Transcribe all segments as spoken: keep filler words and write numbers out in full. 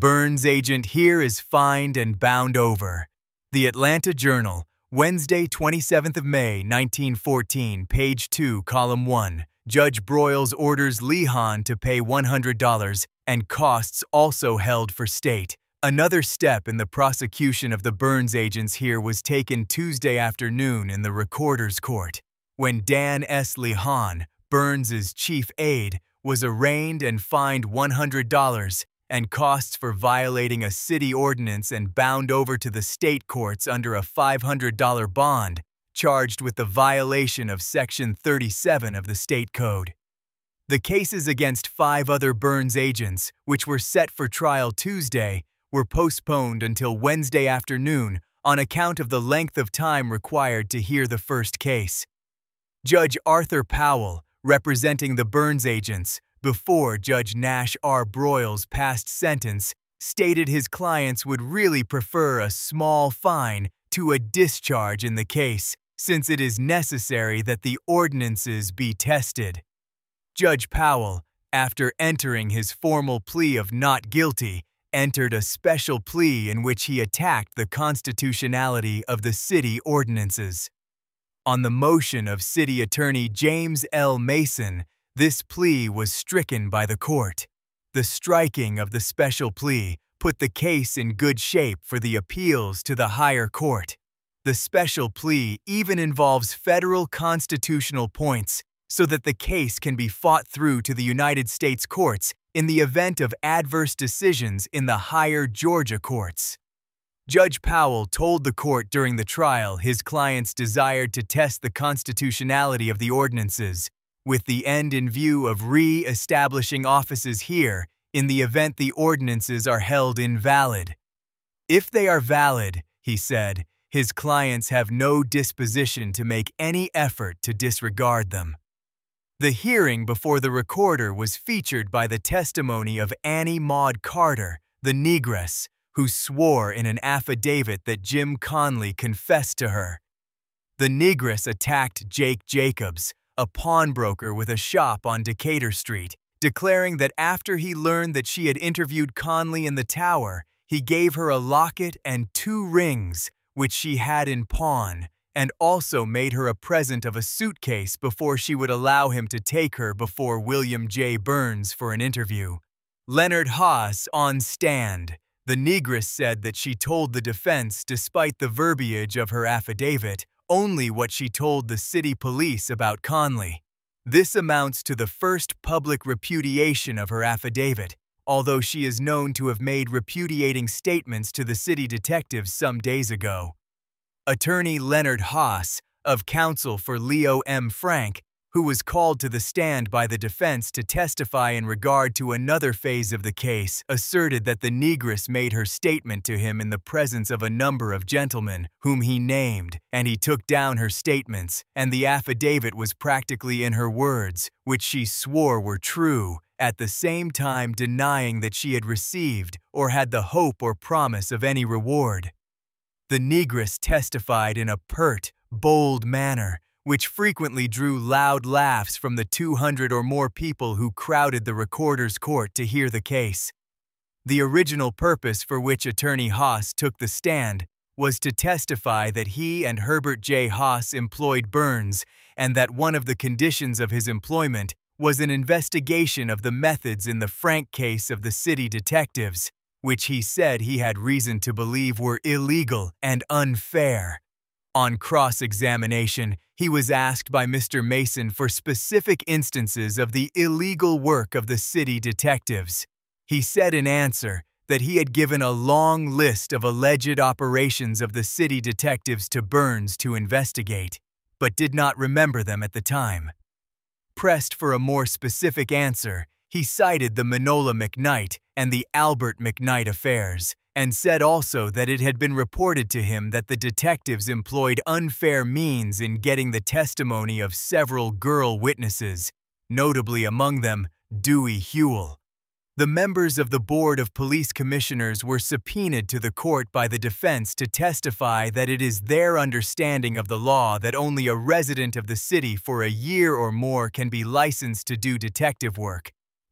Burns agent here is fined and bound over. The Atlanta Journal, Wednesday, twenty-seventh of May, nineteen fourteen, page two, column one. Judge Broyles orders Lehan to pay one hundred dollars and costs also held for state. Another step in the prosecution of the Burns agents here was taken Tuesday afternoon in the Recorder's Court, when Dan S. Lehan, Burns's chief aide, was arraigned and fined one hundred dollars and costs for violating a city ordinance and bound over to the state courts under a five hundred dollar bond, charged with the violation of Section thirty-seven of the state code. The cases against five other Burns agents, which were set for trial Tuesday, were postponed until Wednesday afternoon on account of the length of time required to hear the first case. Judge Arthur Powell, representing the Burns agents, before Judge Nash R. Broyles' passed sentence, stated his clients would really prefer a small fine to a discharge in the case, since it is necessary that the ordinances be tested. Judge Powell, after entering his formal plea of not guilty, entered a special plea in which he attacked the constitutionality of the city ordinances. On the motion of City Attorney James L. Mason, this plea was stricken by the court. The striking of the special plea put the case in good shape for the appeals to the higher court. The special plea even involves federal constitutional points so that the case can be fought through to the United States courts in the event of adverse decisions in the higher Georgia courts. Judge Powell told the court during the trial his clients desired to test the constitutionality of the ordinances, with the end in view of re-establishing offices here in the event the ordinances are held invalid. If they are valid, he said, his clients have no disposition to make any effort to disregard them. The hearing before the Recorder was featured by the testimony of Annie Maud Carter, the negress, who swore in an affidavit that Jim Conley confessed to her. The negress attacked Jake Jacobs, a pawnbroker with a shop on Decatur Street, declaring that after he learned that she had interviewed Conley in the tower, he gave her a locket and two rings, which she had in pawn, and also made her a present of a suitcase before she would allow him to take her before William J. Burns for an interview. Leonard Haas on stand. The negress said that she told the defense, despite the verbiage of her affidavit, only what she told the city police about Conley. This amounts to the first public repudiation of her affidavit, although she is known to have made repudiating statements to the city detectives some days ago. Attorney Leonard Haas, of counsel for Leo M. Frank, who was called to the stand by the defense to testify in regard to another phase of the case, asserted that the negress made her statement to him in the presence of a number of gentlemen, whom he named, and he took down her statements, and the affidavit was practically in her words, which she swore were true, at the same time denying that she had received or had the hope or promise of any reward. The negress testified in a pert, bold manner, which frequently drew loud laughs from the two hundred or more people who crowded the Recorder's Court to hear the case. The original purpose for which Attorney Haas took the stand was to testify that he and Herbert J. Haas employed Burns, and that one of the conditions of his employment was an investigation of the methods in the Frank case of the city detectives, which he said he had reason to believe were illegal and unfair. On cross-examination, he was asked by Mister Mason for specific instances of the illegal work of the city detectives. He said in answer that he had given a long list of alleged operations of the city detectives to Burns to investigate, but did not remember them at the time. Pressed for a more specific answer, he cited the Manola McKnight and the Albert McKnight affairs, and said also that it had been reported to him that the detectives employed unfair means in getting the testimony of several girl witnesses, notably among them Dewey Hewell. The members of the Board of Police Commissioners were subpoenaed to the court by the defense to testify that it is their understanding of the law that only a resident of the city for a year or more can be licensed to do detective work.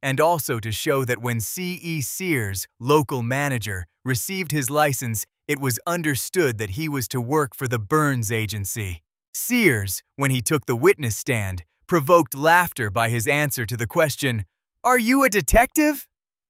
and also to show that when C E Sears, local manager, received his license, it was understood that he was to work for the Burns Agency. Sears, when he took the witness stand, provoked laughter by his answer to the question, "Are you a detective?"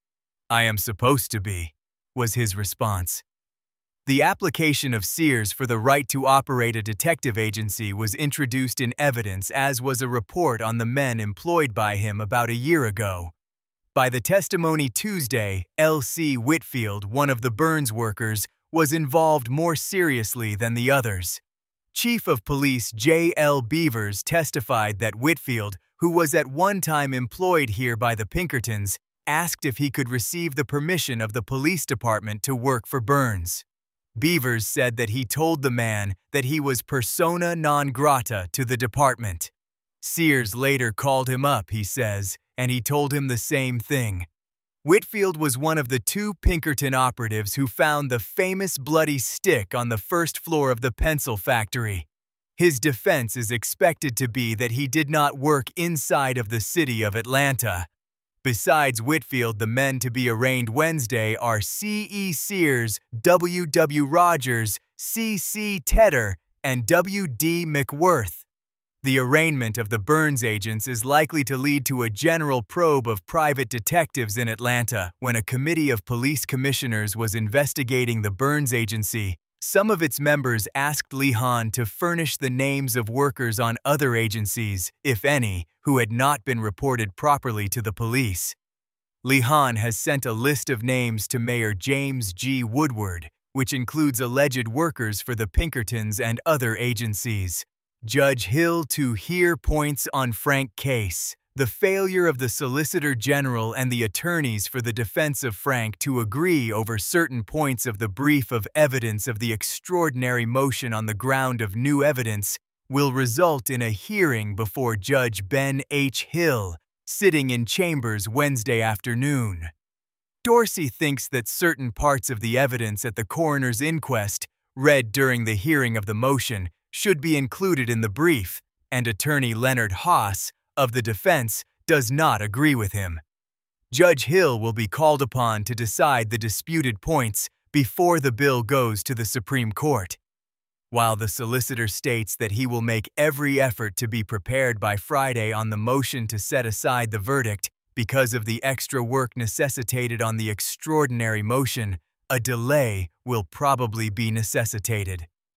"I am supposed to be," was his response. The application of Sears for the right to operate a detective agency was introduced in evidence, as was a report on the men employed by him about a year ago. By the testimony Tuesday, L C Whitfield, one of the Burns workers, was involved more seriously than the others. Chief of Police J L Beavers testified that Whitfield, who was at one time employed here by the Pinkertons, asked if he could receive the permission of the police department to work for Burns. Beavers said that he told the man that he was persona non grata to the department. Sears later called him up, he says, and he told him the same thing. Whitfield was one of the two Pinkerton operatives who found the famous bloody stick on the first floor of the pencil factory. His defense is expected to be that he did not work inside of the city of Atlanta. Besides Whitfield, the men to be arraigned Wednesday are C E Sears, W W Rogers, C C Tedder, and W D McWorth. The arraignment of the Burns agents is likely to lead to a general probe of private detectives in Atlanta. When a committee of police commissioners was investigating the Burns agency, some of its members asked Lehane to furnish the names of workers on other agencies, if any, who had not been reported properly to the police. Lehane has sent a list of names to Mayor James G. Woodward, which includes alleged workers for the Pinkertons and other agencies. Judge Hill to hear points on Frank case. The failure of the Solicitor General and the attorneys for the defense of Frank to agree over certain points of the brief of evidence of the extraordinary motion on the ground of new evidence will result in a hearing before Judge Ben H. Hill, sitting in chambers Wednesday afternoon. Dorsey thinks that certain parts of the evidence at the coroner's inquest, read during the hearing of the motion, should be included in the brief, and attorney Leonard Haas, of the defense, does not agree with him. Judge Hill will be called upon to decide the disputed points before the bill goes to the Supreme Court. While the solicitor states that he will make every effort to be prepared by Friday on the motion to set aside the verdict because of the extra work necessitated on the extraordinary motion, a delay will probably be necessitated.